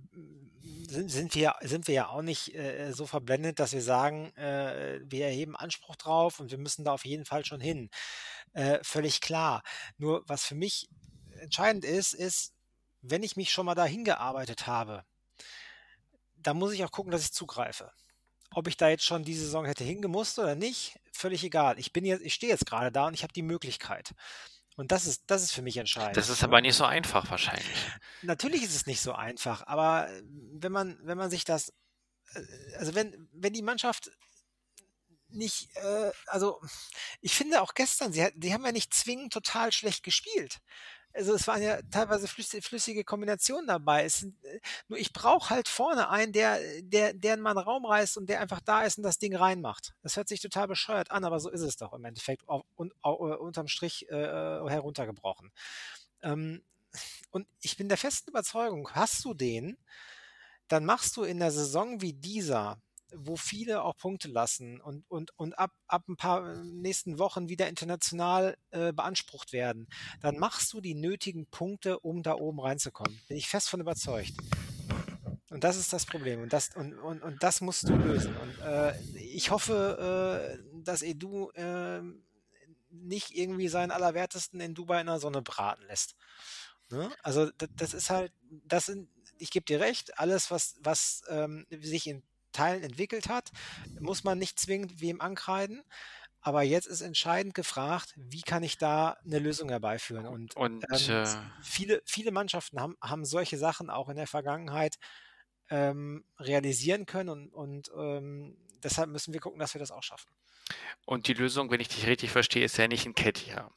sind, sind, wir, sind wir ja auch nicht äh, so verblendet, dass wir sagen, äh, wir erheben Anspruch drauf und wir müssen da auf jeden Fall schon hin. Äh, völlig klar. Nur was für mich entscheidend ist, ist, wenn ich mich schon mal dahin gearbeitet habe, dann muss ich auch gucken, dass ich zugreife. Ob ich da jetzt schon diese Saison hätte hingemusst oder nicht, völlig egal. Ich bin jetzt, ich stehe jetzt gerade da und ich habe die Möglichkeit. Und das ist, das ist für mich Das entscheidend. ist Ne? aber nicht so einfach wahrscheinlich. Natürlich ist es nicht so einfach, aber äh, wenn man, wenn man sich das äh, also wenn, wenn die Mannschaft nicht, äh, also ich finde auch gestern, sie, hat- die haben ja nicht zwingend total schlecht gespielt. Also es waren ja teilweise flüssige, flüssige Kombinationen dabei. Es sind, äh, nur ich brauche halt vorne einen, der, der, der mal einen Raum reißt und der einfach da ist und das Ding reinmacht. Das hört sich total bescheuert an, aber so ist es doch im Endeffekt au- und, au- äh, unterm Strich äh, heruntergebrochen. Ähm, und ich bin der festen Überzeugung, hast du den, dann machst du in der Saison wie dieser, wo viele auch Punkte lassen und, und, und ab, ab ein paar äh, nächsten Wochen wieder international äh, beansprucht werden, dann machst du die nötigen Punkte, um da oben reinzukommen. Bin ich fest von überzeugt. Und das ist das Problem. Und das, und, und, und das musst du lösen. Und äh, ich hoffe, äh, dass Edu äh, nicht irgendwie seinen Allerwertesten in Dubai in der Sonne braten lässt. Ne? Also das, das ist halt, das sind, ich gebe dir recht, alles, was, was ähm, sich in Teilen entwickelt hat, muss man nicht zwingend wem ankreiden. Aber jetzt ist entscheidend gefragt, wie kann ich da eine Lösung herbeiführen? Und Und ähm, äh, viele, viele Mannschaften haben, haben solche Sachen auch in der Vergangenheit ähm, realisieren können und, und ähm, deshalb müssen wir gucken, dass wir das auch schaffen. und die Lösung, wenn ich dich richtig verstehe, ist ja nicht Nketiah.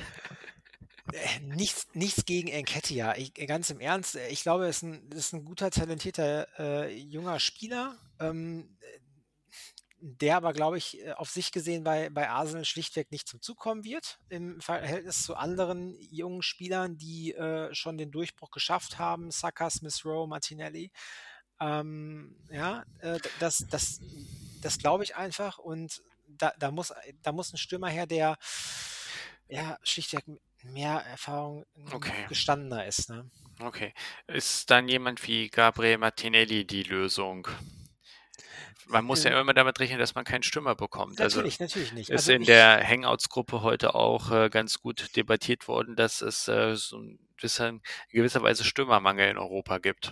Äh, nichts, nichts gegen Enketia. Ich, ganz im Ernst, äh, ich glaube, er ist ein, ist ein guter, talentierter äh, junger Spieler, ähm, der aber, glaube ich, äh, auf sich gesehen bei, bei Arsenal schlichtweg nicht zum Zug kommen wird, im Verhältnis zu anderen jungen Spielern, die äh, schon den Durchbruch geschafft haben, Saka, Smith Rowe, Martinelli. Ähm, ja, äh, d- das, das, das glaube ich einfach und da, da muss, da muss ein Stürmer her, der ja schlichtweg mehr Erfahrung, noch Okay, gestandener ist. Ne? okay. Ist dann jemand wie Gabriel Martinelli die Lösung? Man muss Äh, ja immer damit rechnen, dass man keinen Stürmer bekommt. Also natürlich, natürlich nicht. ist Also in ich, der Hangouts-Gruppe heute auch äh, ganz gut debattiert worden, dass es äh, so ein bisschen in gewisser Weise Stürmermangel in Europa gibt.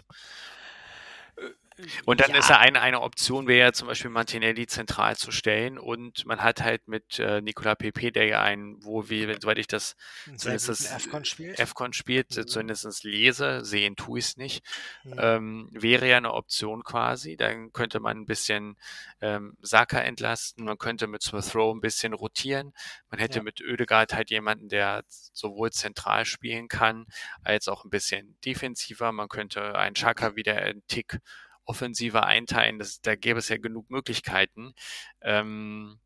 äh, Und dann ist ja, ja eine, eine Option, wäre ja zum Beispiel Martinelli zentral zu stellen und man hat halt mit äh, Nicola Pepe, der ja ein, wo wir, wenn- soweit ich das einen sehr zumindest guten das AFCON spielt. AFCON spielt, äh, Mhm. zumindest lese, sehen tue ich es nicht, Mhm. ähm, wäre ja eine Option quasi. Dann könnte man ein bisschen ähm, Saka entlasten, man könnte mit Smith Rowe ein bisschen rotieren, man hätte Ja, mit Oedegaard halt jemanden, der sowohl zentral spielen kann, als auch ein bisschen defensiver. Man könnte einen Xhaka wieder einen Tick offensiver einteilen. Das, da gäbe es ja genug Möglichkeiten. Ähm,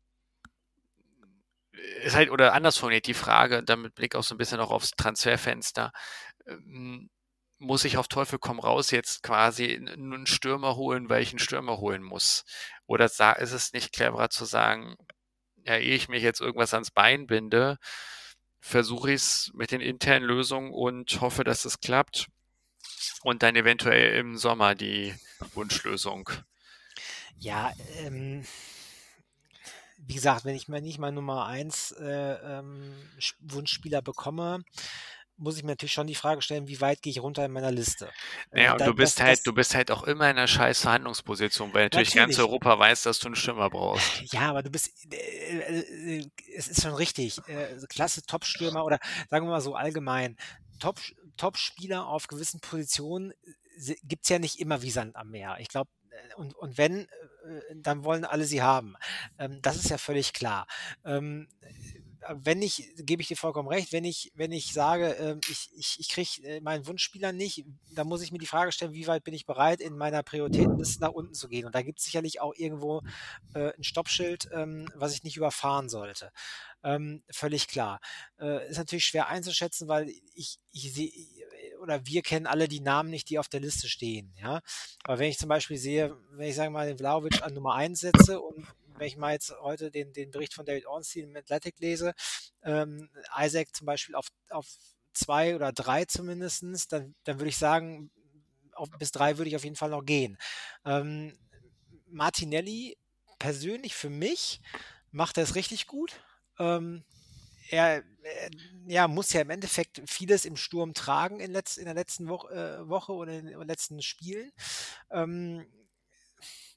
ist halt, oder anders formuliert die Frage, damit Blick auch so ein bisschen auch aufs Transferfenster. Ähm, muss ich auf Teufel komm raus jetzt quasi einen Stürmer holen, weil ich einen Stürmer holen muss? Oder ist es nicht cleverer zu sagen, ja, ehe ich mich jetzt irgendwas ans Bein binde, versuche ich es mit den internen Lösungen und hoffe, dass es klappt und dann eventuell im Sommer die Wunschlösung. ja, ähm, wie gesagt, wenn ich mal nicht mal Nummer eins äh, ähm, Sch- Wunschspieler bekomme, muss ich mir natürlich schon die Frage stellen, wie weit gehe ich runter in meiner Liste? Äh, Naja, und da, du bist das, halt, du das, bist halt auch immer in einer scheiß Verhandlungsposition, weil natürlich ganz natürlich, Europa weiß, dass du einen Stürmer brauchst. ja, aber du bist, äh, äh, äh, es ist schon richtig, äh, so klasse Top-Stürmer oder sagen wir mal so allgemein, Top, Top-Spieler auf gewissen Positionen gibt es ja nicht immer wie Sand am Meer. Ich glaube, und, und wenn, äh, dann wollen alle sie haben. Ähm, das ist ja völlig klar. Ähm, äh, wenn ich, gebe ich dir vollkommen recht, wenn ich, wenn ich sage, ähm, ich, ich, ich kriege äh, meinen Wunschspieler nicht, dann muss ich mir die Frage stellen, wie weit bin ich bereit, in meiner Prioritätenliste nach unten zu gehen. Und da gibt es sicherlich auch irgendwo äh, ein Stoppschild, ähm, was ich nicht überfahren sollte. Ähm, völlig klar. Äh, ist natürlich schwer einzuschätzen, weil ich, ich sehe, oder wir kennen alle die Namen nicht, die auf der Liste stehen. Ja? Aber wenn ich zum Beispiel sehe, wenn ich sage mal den Vlahovic an Nummer eins setze und wenn ich mal jetzt heute den, den Bericht von David Ornstein im Athletic lese, ähm, Isaac zum Beispiel auf, auf zwei oder drei zumindestens, dann, dann würde ich sagen, auf, bis drei würde ich auf jeden Fall noch gehen. Ähm, Martinelli persönlich für mich macht er es richtig gut. Ähm, er, er ja, muss ja im Endeffekt vieles im Sturm tragen in, letz, in der letzten Woche, äh, Woche oder in den letzten Spielen. Ähm,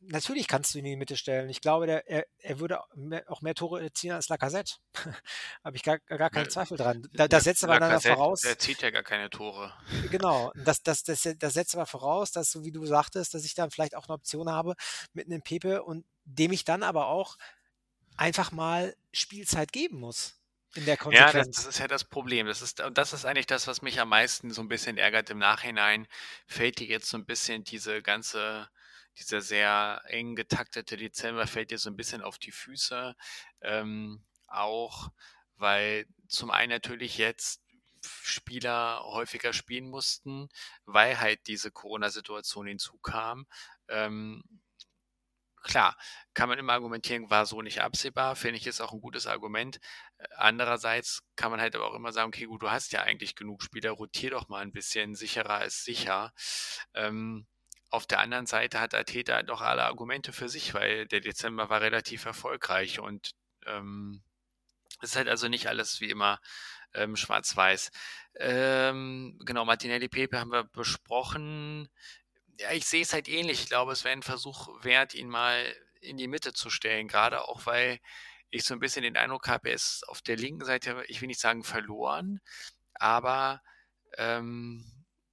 Natürlich kannst du ihn in die Mitte stellen. Ich glaube, der er er würde mehr auch mehr Tore erzielen als Lacazette. Habe ich gar gar keinen Ne, Zweifel dran. Da das Lac setzt aber dann ja Lacazette, voraus der zieht ja gar keine Tore. genau, das das das das setzt aber voraus, dass, so wie du sagtest, dass ich dann vielleicht auch 'ne Option habe mit 'nem Pepe und dem ich dann aber auch einfach mal Spielzeit geben muss in der Ja, das das Konsequenz. ist ja das Problem. Das ist und das ist eigentlich das, was mich am meisten so 'n bisschen ärgert im Nachhinein. Fällt dir jetzt so 'n bisschen diese ganze dieser sehr eng getaktete Dezember fällt dir so 'n bisschen auf die Füße, ähm, auch weil zum einen natürlich jetzt Spieler häufiger spielen mussten, weil halt diese Corona-Situation hinzukam. Ähm, klar, kann man immer argumentieren, war so nicht absehbar, finde ich, ist auch 'n gutes Argument. Äh, andererseits kann man halt aber auch immer sagen: „Okay, gut, du hast ja eigentlich genug Spieler, rotier doch mal 'n bisschen, sicherer ist sicher.“ Ähm, auf der anderen Seite hat Arteta halt auch alle Argumente für sich, weil der Dezember war relativ erfolgreich und, ähm, ist halt also nicht alles wie immer, ähm, schwarz-weiß. Ähm, genau, Martinelli, Pepe haben wir besprochen. Ja, ich sehe es halt ähnlich. Ich glaube, es wäre 'n Versuch wert, ihn mal in die Mitte zu stellen, grade auch, weil ich so 'n bisschen den Eindruck habe, er ist auf der linken Seite, ich will nicht sagen verloren, aber, ähm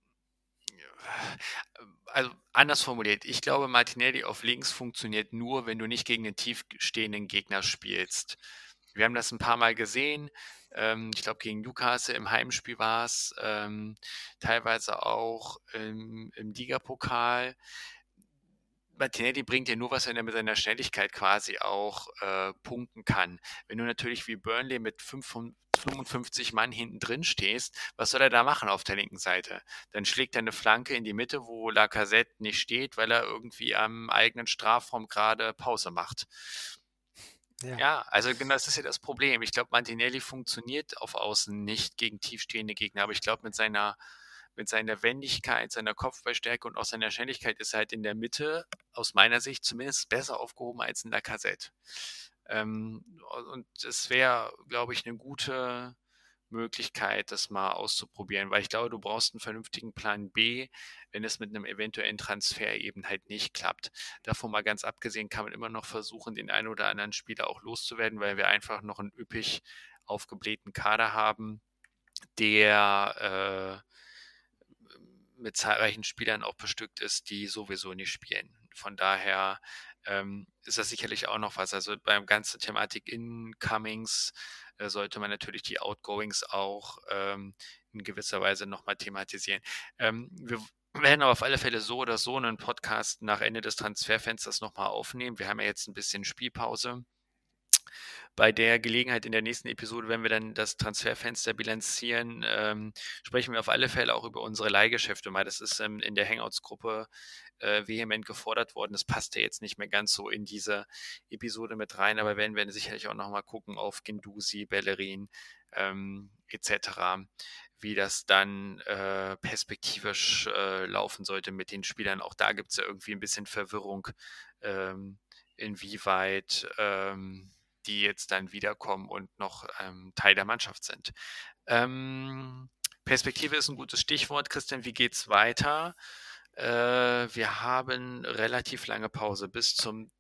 also anders formuliert, ich glaube, Martinelli auf links funktioniert nur, wenn du nicht gegen 'nen tief g stehenden Gegner spielst. Wir haben das 'n paarmal gesehen, ähm, ich glaube, gegen Newcastle im Heimspiel war's, ähm, teilweise auch im im Ligapokal. Martinelli bringt dir nur was, wenn er mit seiner Schnelligkeit quasi auch, äh, punkten kann. Wenn du natürlich wie Burnley mit fünfhun fünfundfünfzig Mann hinten drin stehst, was soll er da machen auf der linken Seite? Dann schlägt er 'ne Flanke in die Mitte, wo Lacazette nicht steht, weil er irgendwie am eigenen Strafraum grade Pause macht. Ja. Ja, also genau, das ist ja das Problem. Ich glaube, Martinelli funktioniert auf Außen nicht gegen tiefstehende Gegner, aber ich glaube, mit seiner mit seiner Wendigkeit, seiner Kopfballstärke und auch seiner Schnelligkeit ist er halt in der Mitte, aus meiner Sicht zumindest, besser aufgehoben als 'n Lacazette. Ähm, u und es wäre, glaube ich, 'ne gute Möglichkeit, das mal auszuprobieren, weil ich glaube, du brauchst 'n vernünftigen Plan B, wenn es mit 'nem eventuellen Transfer eben halt nicht klappt. Davon mal ganz abgesehen kann man immer noch versuchen, den einen oder anderen Spieler auch loszuwerden, weil wir einfach noch 'n üppig aufgeblähten Kader haben, der, äh, mit zahlreichen Spielern auch bestückt ist, die sowieso nicht spielen. Von daher, ähm, ist das sicherlich auch noch was. Also, beim ganzen Thematik Incomings, äh, sollte man natürlich die Outgoings auch, ähm, in gewisser Weise noch mal thematisieren. Ähm, wir w werden aber auf alle Fälle so oder so 'nen Podcast nach Ende des Transferfensters noch mal aufnehmen. Wir haben ja jetzt 'n bisschen Spielpause. Bei der Gelegenheit in der nächsten Episode, wenn wir dann das Transferfenster bilanzieren, ähm, sprechen wir auf alle Fälle auch über unsere Leihgeschäfte mal. Das ist, ähm, in der Hangouts-Gruppe, äh, vehement gefordert worden. Das passt ja jetzt nicht mehr ganz so in diese Episode mit rein, aber werden wir sicherlich auch noch mal gucken auf Guendouzi, Bellerin, ähm, et cetera, wie das dann, äh, perspektivisch, äh, laufen sollte mit den Spielern. Auch da gibt's ja irgendwie 'n bisschen Verwirrung, ähm, inwieweit, ähm, die jetzt dann wiederkommen und noch, ähm, Teil der Mannschaft sind. Ähm, Perspektive ist 'n gutes Stichwort. Christian, wie geht's weiter? Äh, wir haben relativ lange Pause bis zum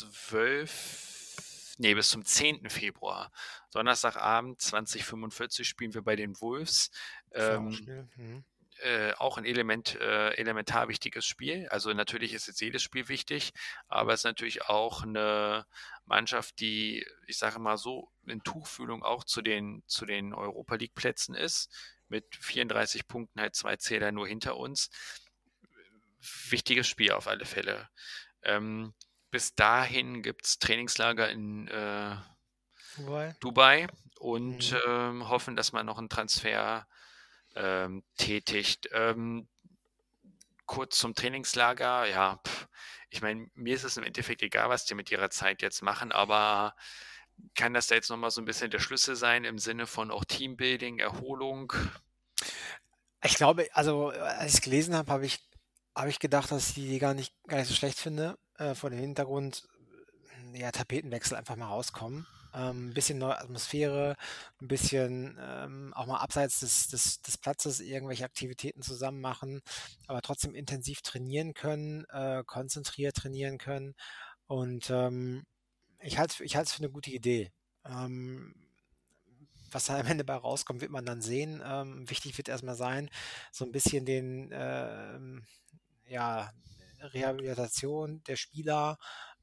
zwölf ne, bis zum zehnten Februar. Donnerstagabend zwanzig fünfundvierzig spielen wir bei den Wolves. Das war auch Ähm, Spiel, mhm. äh, auch 'n Element äh, elementar wichtiges Spiel. Also, natürlich ist jetzt jedes Spiel wichtig, aber es ist natürlich auch 'ne Mannschaft, die, ich sage mal so, in Tuchfühlung auch zu den zu den Europa-League-Plätzen ist, mit vierunddreißig Punkten, halt zwei Zähler nur hinter uns. Wichtiges Spiel auf alle Fälle. Ähm, bis dahin gibt's Trainingslager in, äh Dubai. Dubai und, Mhm. ähm, hoffen, dass man noch 'n Transfer, ähm, tätigt. Ähm, kurz zum Trainingslager, ja, ich meine, mir ist es im Endeffekt egal, was die mit ihrer Zeit jetzt machen, aber kann das da jetzt noch mal so 'n bisschen der Schlüssel sein im Sinne von auch Teambuilding, Erholung? Ich glaube also, als ich's gelesen habe, habe ich habe ich gedacht, dass ich die Idee gar nicht gar nicht so schlecht finde, äh, vor dem Hintergrund, ja, Tapetenwechsel einfach mal rauskommen. ähm, 'n bisschen neue Atmosphäre, ein bisschen, ähm, auch mal abseits des des des Platzes irgendwelche Aktivitäten zusammen machen, aber trotzdem intensiv trainieren können, äh, konzentriert trainieren können. Und, ähm, ich halte es ich halte es für eine gute Idee. Ähm, Was da am Ende bei rauskommt, wird man dann sehen. Ähm, wichtig wird erst mal sein, so ein bisschen den, ähm, ja, Rehabilitation der Spieler,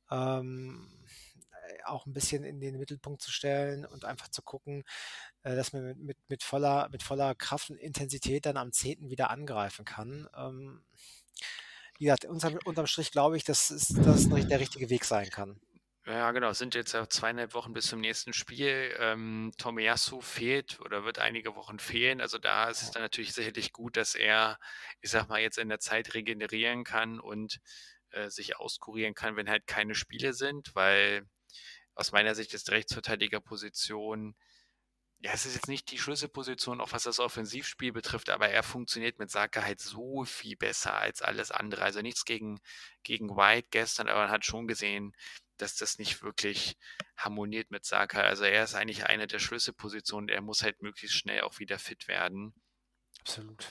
ähm, äh, auch ein bisschen in den Mittelpunkt zu stellen und einfach zu gucken, äh, dass man mit mit mit voller mit voller Kraft und Intensität dann am zehnten wieder angreifen kann. Ähm, wie gesagt, unterm unterm Strich glaube ich, dass es dass es 'n der richtige Weg sein kann. Ja, genau, es sind jetzt ja zweieinhalb Wochen bis zum nächsten Spiel. Ähm, Tomiyasu fehlt oder wird einige Wochen fehlen. Also da ist es Ja, dann natürlich sicherlich gut, dass er, ich sag mal, jetzt in der Zeit regenerieren kann und äh, sich auskurieren kann, wenn halt keine Spiele sind, weil aus meiner Sicht ist die Rechtsverteidigerposition, ja, es ist jetzt nicht die Schlüsselposition, auch was das Offensivspiel betrifft, aber er funktioniert mit Saka halt so viel besser als alles andere. Also nichts gegen, gegen White gestern, aber man hat schon gesehen, dass das nicht wirklich harmoniert mit Saka. Also er ist eigentlich eine der Schlüsselpositionen. Er muss halt möglichst schnell auch wieder fit werden. absolut.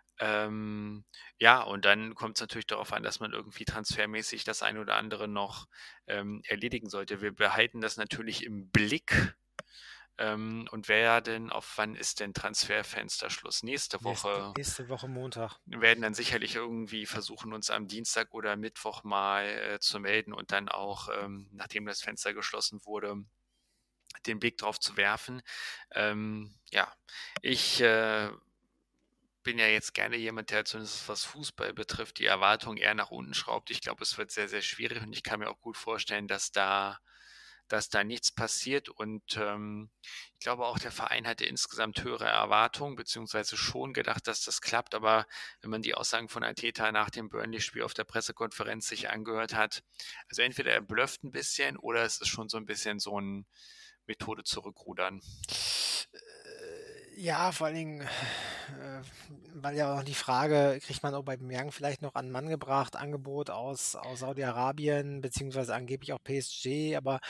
Ähm, ja, und dann kommt es natürlich darauf an, dass man irgendwie transfermäßig das eine oder andere noch ähm, erledigen sollte. Wir behalten das natürlich im Blick, ähm, und werden auf wann ist denn Transferfensterschluss? Nächste Nächste Woche. nächste Woche Montag. Wir werden dann sicherlich irgendwie versuchen, uns am Dienstag oder Mittwoch mal äh, zu melden und dann auch, ähm, nachdem das Fenster geschlossen wurde, den Blick drauf zu werfen. Ähm, ja, ich äh, bin ja jetzt gerne jemand, der zumindest was Fußball betrifft, die Erwartung eher nach unten schraubt. Ich glaube, es wird sehr, sehr schwierig und ich kann mir auch gut vorstellen, dass da dass da nichts passiert und ähm, ich glaube auch, der Verein hatte insgesamt höhere Erwartungen, beziehungsweise schon gedacht, dass das klappt, aber wenn man die Aussagen von Arteta nach dem Burnley-Spiel auf der Pressekonferenz sich angehört hat, also entweder er blufft ein bisschen oder es ist schon so ein bisschen so ein Methode zurückrudern. Äh, ja, vor allen Dingen, äh, weil ja auch noch die Frage, kriegt man Aubameyang vielleicht noch an 'n Mann gebracht, Angebot aus aus Saudi-Arabien, beziehungsweise angeblich auch P S G, aber,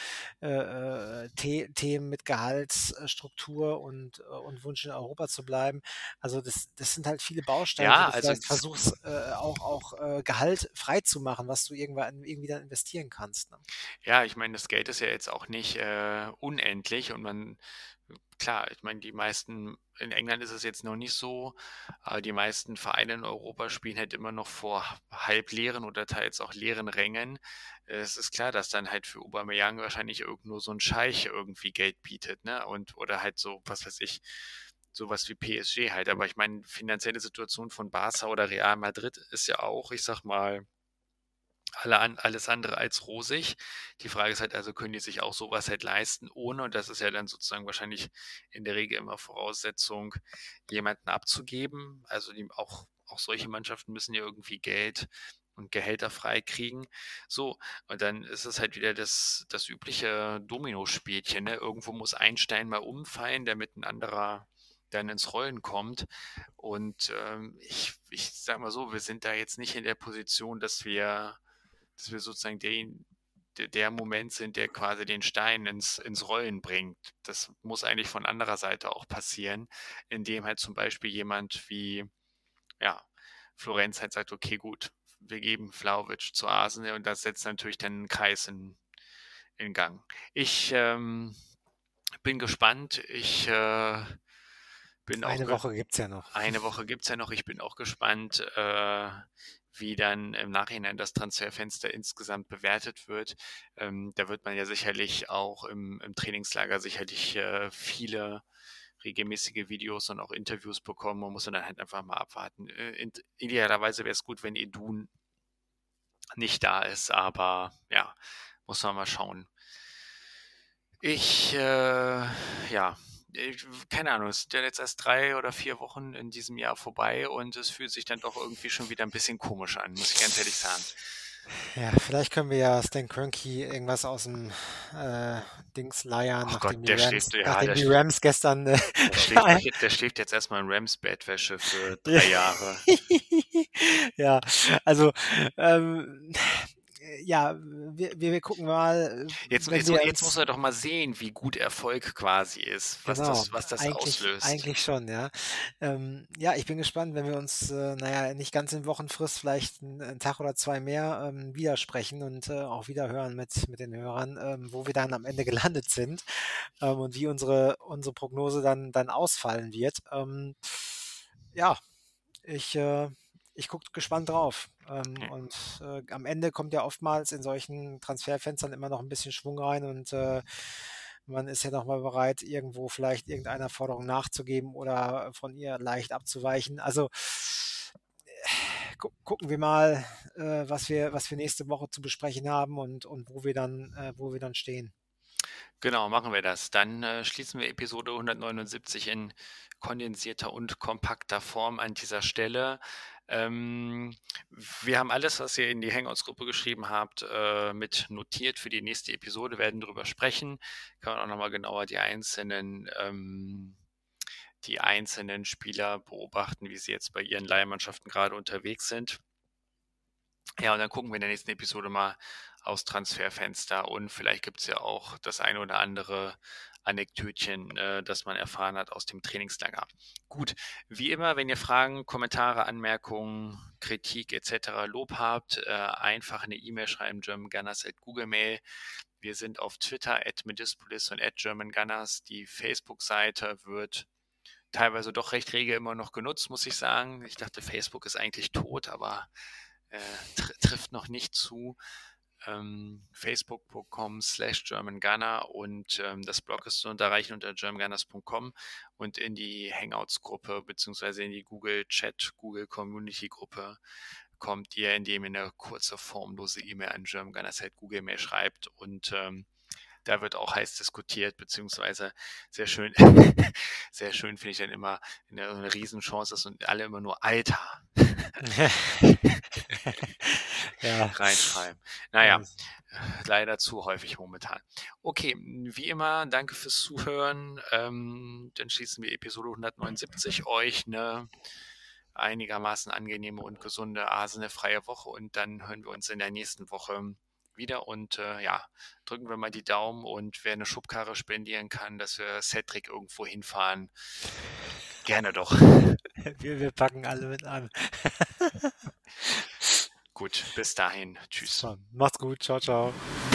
äh, äh, The Themen mit Gehaltsstruktur und, äh, und Wunsch in Europa zu bleiben. Also, das das sind halt viele Bausteine, wo Ja, du also vielleicht das versuchst, äh, auch auch, äh, Gehalt freizumachen, was du irgendwann irgendwie dann investieren kannst, ne? Ja, ich meine, das Geld ist ja jetzt auch nicht äh, unendlich und man, klar, ich meine, die meisten, in England ist es jetzt noch nicht so, aber die meisten Vereine in Europa spielen halt immer noch vor halb leeren oder teils auch leeren Rängen. Äh, Es ist klar, dass dann halt für Aubameyang wahrscheinlich irgendwo so ein Scheich irgendwie Geld bietet, ne? Und oder halt so, was weiß ich, sowas wie P S G halt. Aber ich meine, finanzielle Situation von Barca oder Real Madrid ist ja auch, ich sag mal, alle an, alles andere als rosig. Die Frage ist halt also, können die sich auch sowas halt leisten, ohne, und das ist ja dann sozusagen wahrscheinlich in der Regel immer Voraussetzung, jemanden abzugeben. Also die, auch, auch solche Mannschaften müssen ja irgendwie Geld und Gehälter freikriegen. So, und dann ist es halt wieder das, das übliche Dominospielchen. Ne? Irgendwo muss ein Stein mal umfallen, damit ein anderer dann ins Rollen kommt. Und ähm, ich, ich sage mal so, wir sind da jetzt nicht in der Position, dass wir dass wir sozusagen den, der, der Moment sind, der quasi den Stein ins, ins Rollen bringt. Das muss eigentlich von anderer Seite auch passieren, indem halt zum Beispiel jemand wie, ja, Florenz halt sagt, okay, gut, wir geben Vlahovic zu Arsenal und das setzt natürlich dann einen Kreis in, in Gang. Ich ähm, bin gespannt. Ich äh, bin auch Eine ge Woche gibt's ja noch. eine Woche gibt es ja noch. Ich bin auch gespannt, äh, wie dann im Nachhinein das Transferfenster insgesamt bewertet wird. Ähm, da wird man ja sicherlich auch im, im Trainingslager sicherlich äh, viele regelmäßige Videos und auch Interviews bekommen. Man muss dann halt einfach mal abwarten. Äh, in, idealerweise wäre es gut, wenn Edun nicht da ist, aber ja, muss man mal schauen. Ich, äh, ja, ich, keine Ahnung, es sind ja jetzt erst drei oder vier Wochen in diesem Jahr vorbei und es fühlt sich dann doch irgendwie schon wieder ein bisschen komisch an, muss ich ganz ehrlich sagen. Ja, vielleicht können wir ja Stan Kroenke irgendwas aus dem äh, Dings leiern, Ach Gott, nachdem die der Rams, schläft, ja, nachdem der, die sch- Rams gestern äh, der schläft doch, jetzt- der schläft jetzt erstmal in Rams Bettwäsche für Ja. drei Jahre. Ja, also ähm, ja, wir, wir, wir gucken mal, Jetzt, wenn jetzt, wir jetzt muss uns, er doch mal sehen, wie gut Erfolg quasi ist, was genau, das, was das eigentlich, auslöst. eigentlich schon, ja. Ähm, ja, ich bin gespannt, wenn wir uns, äh, naja, nicht ganz in Wochenfrist, vielleicht einen, einen Tag oder zwei mehr ähm, widersprechen und äh, auch wieder hören mit, mit den Hörern, ähm, wo wir dann am Ende gelandet sind ähm, und wie unsere, unsere Prognose dann, dann ausfallen wird. Ähm, ja, ich, äh, ich gucke gespannt drauf. Ähm, Ja. und äh, am Ende kommt ja oftmals in solchen Transferfenstern immer noch ein bisschen Schwung rein und äh, man ist ja nochmal bereit, irgendwo vielleicht irgendeiner Forderung nachzugeben oder von ihr leicht abzuweichen. Also gu gucken wir mal, äh, was wir, was wir nächste Woche zu besprechen haben und, und wo wir dann, äh, wo wir dann stehen. Genau, machen wir das. Dann äh, schließen wir Episode hundertneunundsiebzig in kondensierter und kompakter Form an dieser Stelle. Ähm, wir haben alles, was ihr in die Hangouts-Gruppe geschrieben habt, äh, mit notiert für die nächste Episode, werden darüber sprechen. Kann man auch nochmal genauer die einzelnen, ähm, die einzelnen Spieler beobachten, wie sie jetzt bei ihren Leihmannschaften gerade unterwegs sind. Ja, und dann gucken wir in der nächsten Episode mal aus Transferfenster und vielleicht gibt es ja auch das eine oder andere Anekdötchen, äh, das man erfahren hat aus dem Trainingslager. Gut, wie immer, wenn ihr Fragen, Kommentare, Anmerkungen, Kritik et cetera, Lob habt, äh, einfach eine E-Mail schreiben, germangunners at google mail. Wir sind auf Twitter at medispolis und at germangunners. Die Facebook-Seite wird teilweise doch recht rege immer noch genutzt, muss ich sagen. Ich dachte, Facebook ist eigentlich tot, aber äh, tr trifft noch nicht zu. Ähm, facebook punkt com slash germangunner und ähm, das Blog ist zu unterreichen unter germangunners punkt com und in die Hangouts-Gruppe beziehungsweise in die Google-Chat, Google-Community-Gruppe kommt ihr, indem ihr eine kurze formlose E-Mail an germangunners at google mail schreibt und ähm, da wird auch heiß diskutiert, beziehungsweise sehr schön, sehr schön finde ich dann immer, wenn da so eine Riesenchance ist und alle immer nur Alter Ja, reinschreiben. ja, Naja, leider zu häufig momentan. Okay, wie immer, danke fürs Zuhören. Ähm, dann schließen wir Episode hundertneunundsiebzig. Euch eine einigermaßen angenehme und gesunde, asenefreie Woche und dann hören wir uns in der nächsten Woche wieder und äh, ja, drücken wir mal die Daumen und wer eine Schubkarre spendieren kann, dass wir Cedric irgendwo hinfahren, gerne doch. wir, wir packen alle mit an. Gut, bis dahin. Tschüss. So, macht's gut. Ciao, ciao.